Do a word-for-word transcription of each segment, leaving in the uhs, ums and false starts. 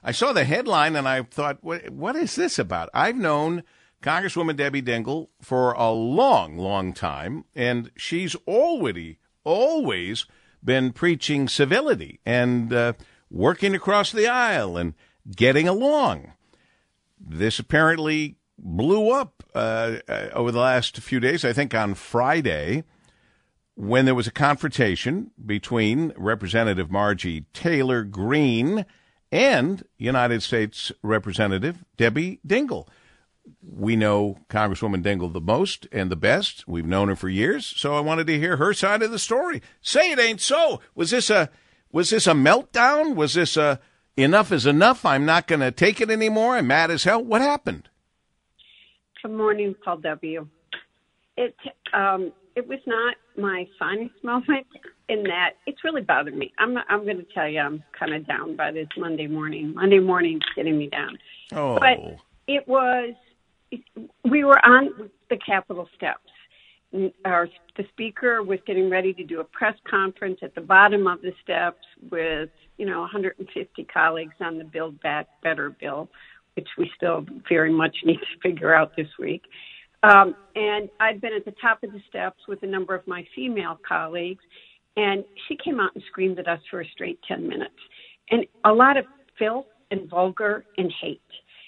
I saw the headline and I thought, what, what is this about? I've known Congresswoman Debbie Dingell for a long, long time, and she's already, always been preaching civility and uh, working across the aisle and getting along. This apparently blew up uh, uh, over the last few days. I think on Friday, when there was a confrontation between Representative Margie Taylor Greene and United States Representative Debbie Dingell. We know Congresswoman Dingell the most and the best. We've known her for years, so I wanted to hear her side of the story. Say it ain't so. Was this a was this a meltdown? Was this a enough is enough? I'm not going to take it anymore. I'm mad as hell. What happened? Good morning, Paul W. It um, it was not my finest moment in that it's really bothered me. I'm I'm going to tell you I'm kind of down by this Monday morning. Monday morning's getting me down. Oh. But it was, we were on the Capitol steps. Our, the speaker was getting ready to do a press conference at the bottom of the steps with, you know, one hundred fifty colleagues on the Build Back Better bill, which we still very much need to figure out this week. Um, and I'd been at the top of the steps with a number of my female colleagues, and she came out and screamed at us for a straight ten minutes. And a lot of filth and vulgar and hate.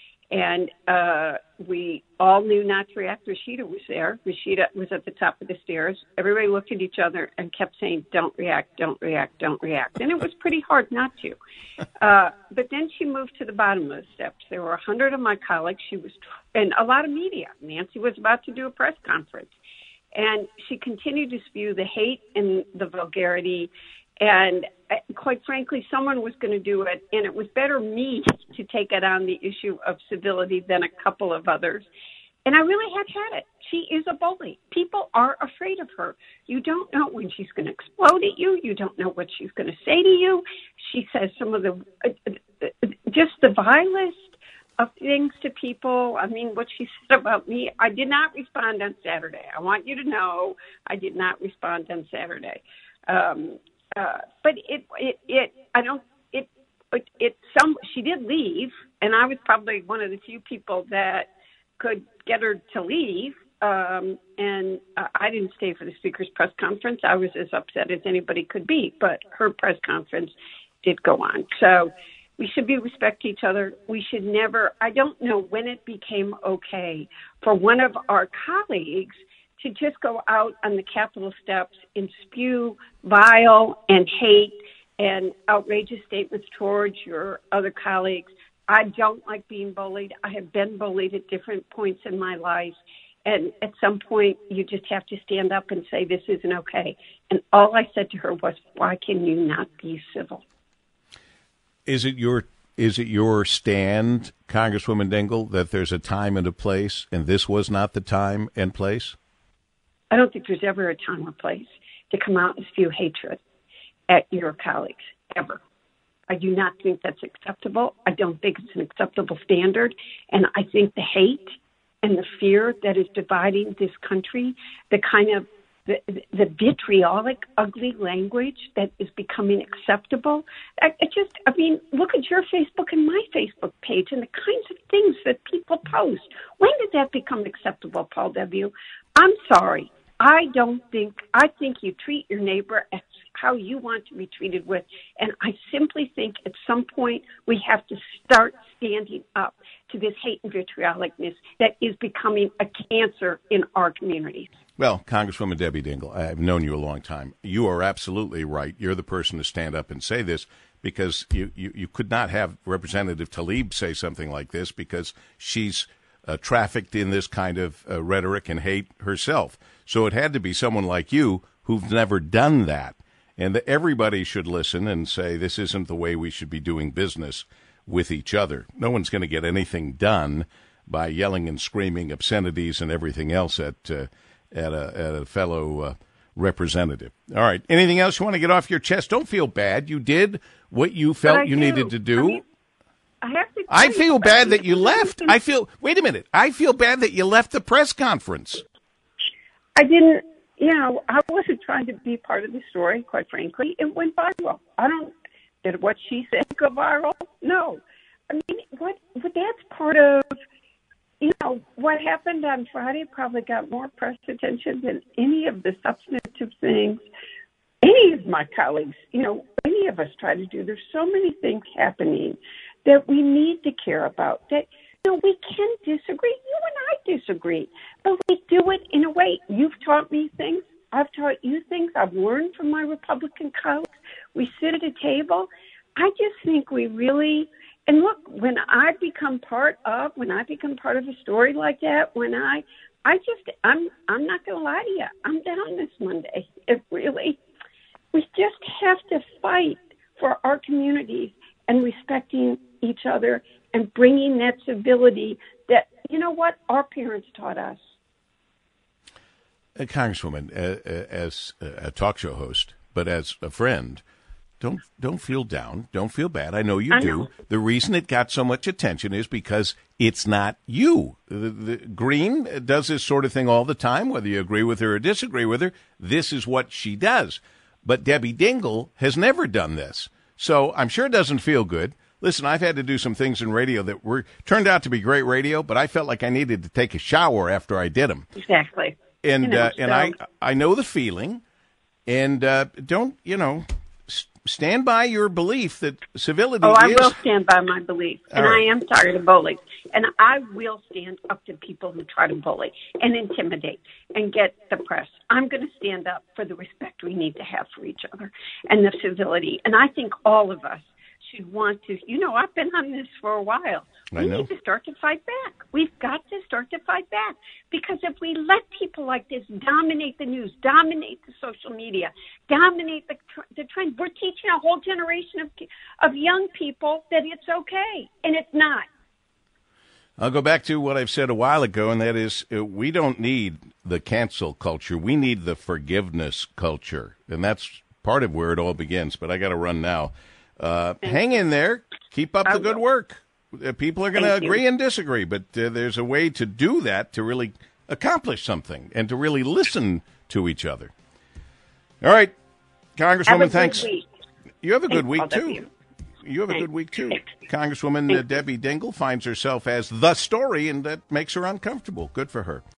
And uh, we all knew not to react. Rashida was there. Rashida was at the top of the stairs. Everybody looked at each other and kept saying, don't react, don't react, don't react. And it was pretty hard not to. Uh, but then she moved to the bottom of the steps. There were a hundred of my colleagues. She was, and a lot of media. Nancy was about to do a press conference. And she continued to spew the hate and the vulgarity. And quite frankly, someone was going to do it, and it was better me to take it on the issue of civility than a couple of others. And I really have had it. She is a bully. People are afraid of her. You don't know when she's going to explode at you. You don't know what she's going to say to you. She says some of the, uh, just the vilest of things to people. I mean, what she said about me, I did not respond on Saturday. I want you to know I did not respond on Saturday. Um, Uh, but it, it, it, I don't, it, it, it, some, she did leave, and I was probably one of the few people that could get her to leave. Um, and uh, I didn't stay for the speaker's press conference. I was as upset as anybody could be, but her press conference did go on. So we should be respect each other. We should never, I don't know when it became okay for one of our colleagues to just go out on the Capitol steps and spew vile and hate and outrageous statements towards your other colleagues. I don't like being bullied. I have been bullied at different points in my life. And at some point, you just have to stand up and say, this isn't okay. And all I said to her was, why can you not be civil? Is it your is it your stand, Congresswoman Dingell, that there's a time and a place, and this was not the time and place? I don't think there's ever a time or place to come out and spew hatred at your colleagues, ever. I do not think that's acceptable. I don't think it's an acceptable standard. And I think the hate and the fear that is dividing this country, the kind of the, the vitriolic, ugly language that is becoming acceptable. I, I just, I mean, look at your Facebook and my Facebook page and the kinds of things that people post. When did that become acceptable, Paul W.? I'm sorry. I don't think, I think you treat your neighbor as how you want to be treated with. And I simply think at some point we have to start standing up to this hate and vitriolicness that is becoming a cancer in our communities. Well, Congresswoman Debbie Dingell, I've known you a long time. You are absolutely right. You're the person to stand up and say this, because you, you, you could not have Representative Tlaib say something like this, because she's uh, trafficked in this kind of uh, rhetoric and hate herself. So it had to be someone like you who've never done that. And that everybody should listen and say, this isn't the way we should be doing business with each other. No one's going to get anything done by yelling and screaming obscenities and everything else at uh, at, a, at a fellow uh, representative. All right. Anything else you want to get off your chest? Don't feel bad. You did what you felt you do. needed to do. I mean, I have to I feel you, bad that you left. I feel, wait a minute. I feel bad that you left the press conference. I didn't, you know, I wasn't trying to be part of the story, quite frankly. It went viral. I don't, did what she said go viral? No. I mean, what, what that's part of, you know, what happened on Friday probably got more press attention than any of the substantive things any of my colleagues, you know, any of us try to do. There's so many things happening that we need to care about, that, you know, we can disagree. You and I disagree, but we do it in a way. You've taught me things. I've taught you things. I've learned from my Republican colleagues. We sit at a table. I just think we really, and look, when I become part of, when I become part of a story like that, when I, I just, I'm, I'm not going to lie to you. I'm down this Monday. It really, we just have to fight for our communities and respecting each other and bringing that civility that, you know what, our parents taught us. Uh, Congresswoman, uh, uh, as a talk show host, but as a friend, don't don't feel down. Don't feel bad. I know you I do. know. The reason it got so much attention is because it's not you. The, the, Green does this sort of thing all the time, whether you agree with her or disagree with her. This is what she does. But Debbie Dingell has never done this. So I'm sure it doesn't feel good. Listen, I've had to do some things in radio that were turned out to be great radio, but I felt like I needed to take a shower after I did them. Exactly. And You know, uh, and so- I I know the feeling, and uh, don't you know s- stand by your belief that civility Oh, I is. will stand by my beliefs, and All right. I am tired of bullies. And I will stand up to people who try to bully and intimidate and get the press. I'm going to stand up for the respect we need to have for each other and the civility. And I think all of us should want to, you know, I've been on this for a while. I We know. need to start to fight back. We've got to start to fight back. Because if we let people like this dominate the news, dominate the social media, dominate the, tr- the trend, we're teaching a whole generation of, of young people that it's okay. And it's not. I'll go back to what I've said a while ago, and that is uh, we don't need the cancel culture. We need the forgiveness culture, and that's part of where it all begins. But I got to run now. Uh, hang in there. Keep up I the good will. work. Uh, people are going to Thank you. agree and disagree, but uh, there's a way to do that to really accomplish something and to really listen to each other. All right, Congresswoman, Have a good thanks. week. You have a good Thanks, week, all of too. you. You have a Thanks. good week, too. Thanks. Congresswoman uh, Debbie Dingell finds herself as the story, and that makes her uncomfortable. Good for her.